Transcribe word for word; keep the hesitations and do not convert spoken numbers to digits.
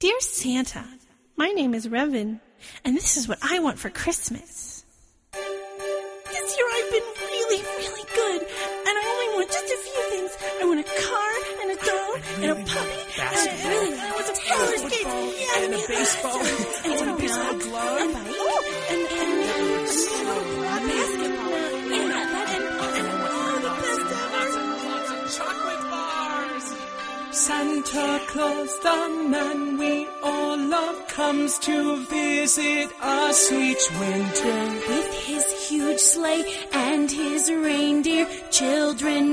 Dear Santa, my name is Revan, and this is what I want for Christmas. This year I've been really, really good, and I only want just a few things. I want a car, and a doll, and a puppy, and a, really, I want some roller skates, yeah, and a baseball, and, and a baseball glove, and, oh, and, and, and a basketball, and, and, and, and, oh, the best ever. Lots of chocolate bars. Santa Claus, the man we all love, comes to visit us each winter. With his huge sleigh and his reindeer, children